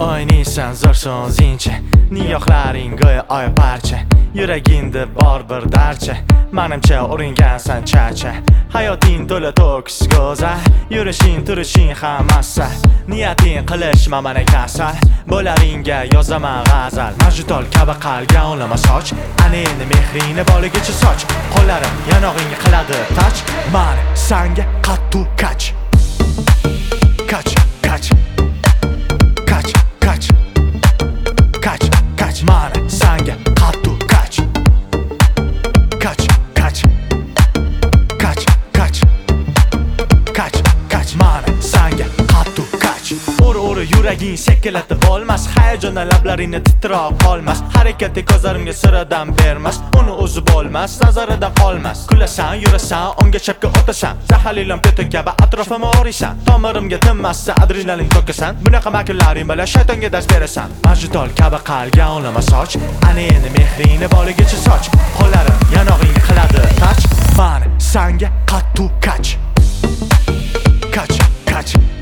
o'ynaysan zo'r so'zincha, nigohlaring go'yo oy parcha, yuragingda bor bir darcha, menimcha uringansan chacha. Hayoting to'la to'kis go'zal, yurishing turishing hammasi, niyating qilishma meni kasal, bo'laringga yozaman g'azal. Majdol kabi qalbga olama soch, ana endi mehringni boligicha soch, qo'llarim yanog'ingga qiladi touch, men senga qattu kach. Kach, kach, kach, kach, kach, kach, men senga qattu kach. Kach, kach, kach, kach, kach, kach, men senga qattu kach. Uri yuraging sekilatib bo'lmas, hayajondan lablaringni titroq qolmas, harakati ko'zlarimga siradan bermas, uni o'zi bo'lmas, nazaridan qolmas. Kulasan, yurasan, onga chapga o'tasan, zaharlilam peton kabi atrofimga o'raysan, tomirimga tinmassa adrenalin to'kasan, bunaqa makunlaring bilan shaytonga dars berasan. Majdol kabi qalbga olama soch, ana endi mehringni boligicha soch, qo'llarim yanog'ingga qiladi touch, men senga qattu kach. Kach, kach.